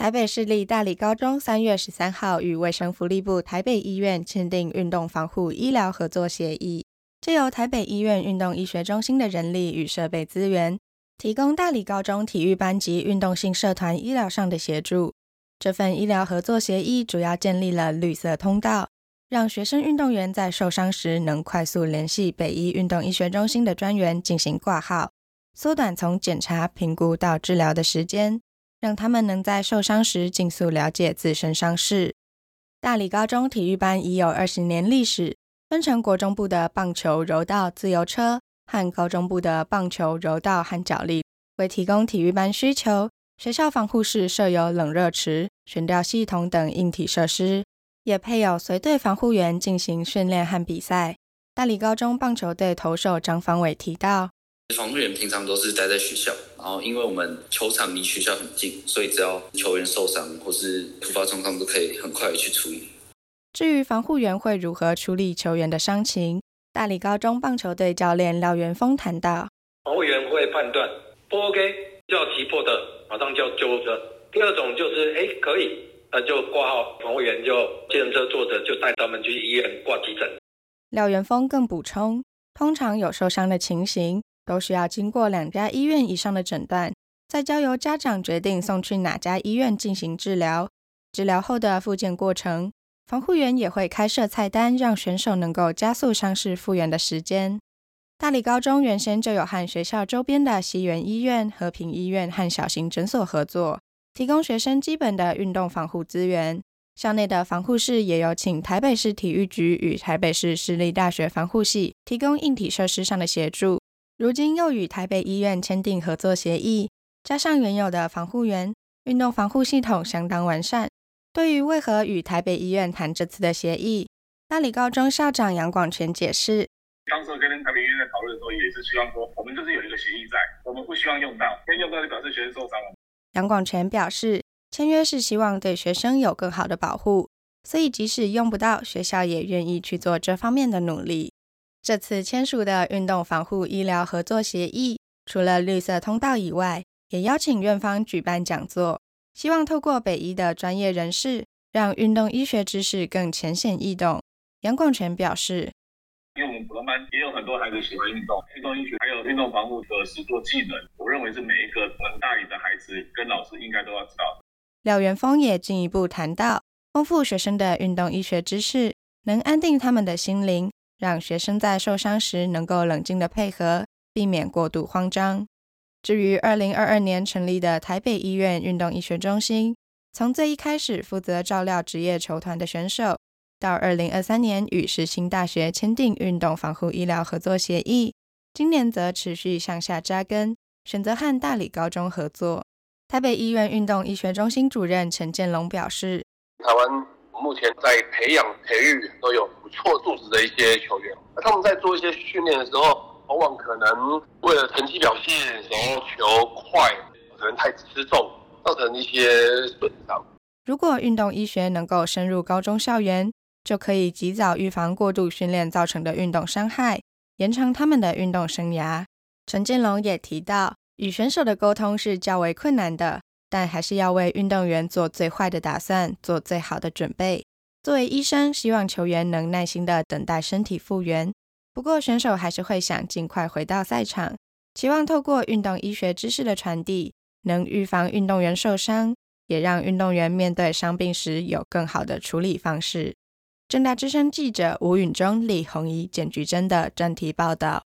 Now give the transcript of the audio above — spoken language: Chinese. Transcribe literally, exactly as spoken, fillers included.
台北市立大理高中三月十三号与卫生福利部台北医院签订运动防护医疗合作协议，藉由台北医院运动医学中心的人力与设备资源，提供大理高中体育班级运动性社团医疗上的协助。这份医疗合作协议主要建立了绿色通道，让学生运动员在受伤时能快速联系北医运动医学中心的专员进行挂号，缩短从检查、评估到治疗的时间，让他们能在受伤时尽速了解自身伤势。大理高中体育班已有二十年历史，分成国中部的棒球、柔道、自由车和高中部的棒球、柔道和角力。为提供体育班需求，学校防护室设有冷热池、悬吊系统等硬体设施，也配有随队防护员进行训练和比赛。大理高中棒球队投手张方伟提到， 防护员平常都是待在学校，然后因为我们球场离学校很近，所以只要球员受伤或是突发状况都可以很快的去处理。 至于防护员会如何处理球员的伤情，大理高中棒球队教练廖元峰谈到， 防护员会判断不 OK 就要急迫的马上叫救护车，第二种就是哎可以，那就挂号，防护员就计程车坐着就带他们去医院挂急诊。 廖元峰更补充，通常有受伤的情形都需要经过两家医院以上的诊断，再交由家长决定送去哪家医院进行治疗。治疗后的复健过程，防护员也会开设菜单，让选手能够加速伤势复原的时间。大理高中原先就有和学校周边的西园医院、和平医院和小型诊所合作，提供学生基本的运动防护资源。校内的防护室也有请台北市体育局与台北市市立大学防护系提供硬体设施上的协助。如今又与台北医院签订合作协议，加上原有的防护员，运动防护系统相当完善。对于为何与台北医院谈这次的协议，大理高中校长杨广全解释， 当时跟台北医院在讨论的时候，也是希望说，我们就是有一个协议在，我们不希望用到，因为用到就表示学生受伤了。 杨广全表示，签约是希望对学生有更好的保护，所以即使用不到，学校也愿意去做这方面的努力。这次签署的运动防护医疗合作协议，除了绿色通道以外，也邀请院方举办讲座，希望透过北医的专业人士，让运动医学知识更浅显易懂。杨广全表示， 因为我们普通班也有很多孩子喜欢运动，运动医学还有运动防护的实作技能，我认为是每一个我们大理的孩子跟老师应该都要知道的。 廖元峰也进一步谈到，丰富学生的运动医学知识，能安定他们的心灵，让学生在受伤时能够冷静的配合，避免过度慌张。至于二零二二年成立的台北医院运动医学中心，从最一开始负责照料职业球团的选手，到二零二三年与世新大学签订运动防护医疗合作协议，今年则持续向下扎根，选择和大理高中合作。台北医院运动医学中心主任陈建龙表示， 台湾目前在培养培育都有不错素质的一些球员，他们在做一些训练的时候，往往可能为了成绩表现，想要球快，可能太吃重，造成一些损伤。 如果运动医学能够深入高中校园，就可以及早预防过度训练造成的运动伤害，延长他们的运动生涯。陈建龙也提到，与选手的沟通是较为困难的，但还是要为运动员做最坏的打算，做最好的准备。作为医生，希望球员能耐心地等待身体复原，不过选手还是会想尽快回到赛场，期望透过运动医学知识的传递，能预防运动员受伤，也让运动员面对伤病时有更好的处理方式。政大之声记者吴允中、李宏仪、简菊珍的专题报道。